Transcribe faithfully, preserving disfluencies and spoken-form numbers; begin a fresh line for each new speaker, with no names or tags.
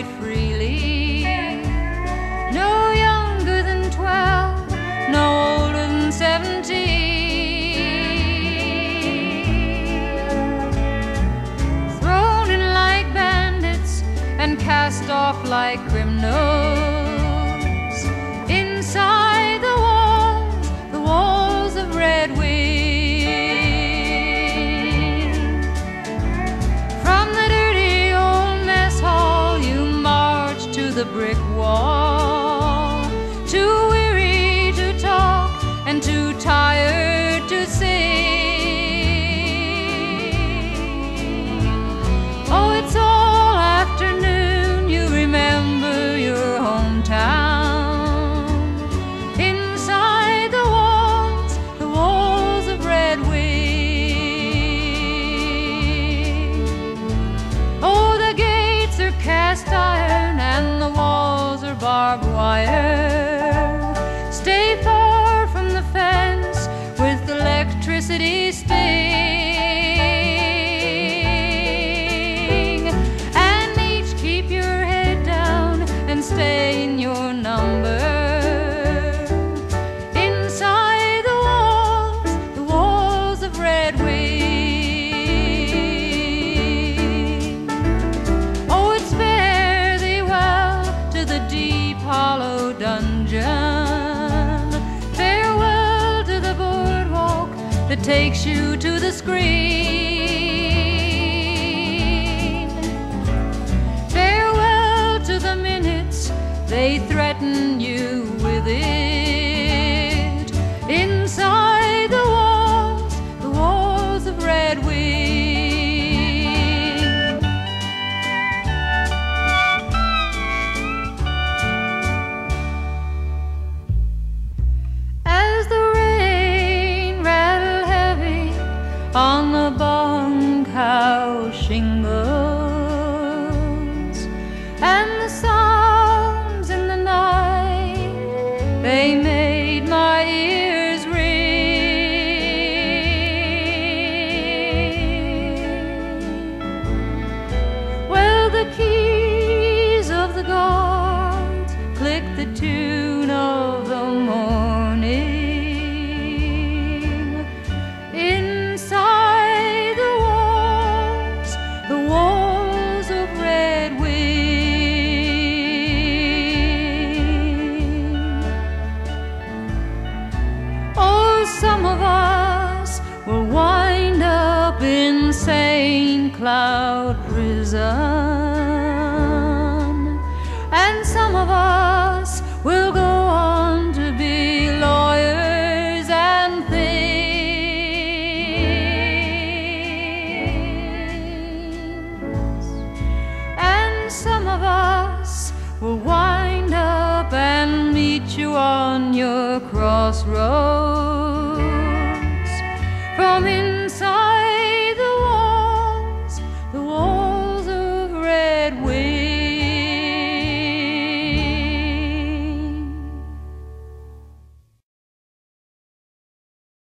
quite freely. No younger than twelve, no older than seventeen. Thrown in like bandits and cast off like criminals. Inside the walls, the walls of Red Wing. From the dirty old mess hall you march to the brick wall, too weary to talk and too tired to sing. Oh, it's all afternoon, you remember your hometown. Inside the walls, the walls of Red Wing. Oh, the gates are cast iron and the walls are barbed wire. Stay far from the fence with electricity sting. And each keep your head down and stay in your number. Inside the walls, the walls of Red Wing. Oh, it's fare thee well to the deep hollow dungeon. Farewell to the boardwalk that takes you to the screen. Farewell to the minutes they threaten you with it. Inside the walls, the walls of Red Wing. As the rain rattled heavy on the bunkhouse shingles, and the sounds in the night, they made my ears ring. Well, the keys of the guards clicked the tune of the morning. Inside the walls, the walls of Red Wing. Oh, some of us will wind up in Saint Cloud prison, and some of us will go on to be lawyers and things. And some of us will wind up and meet you on your crossroads.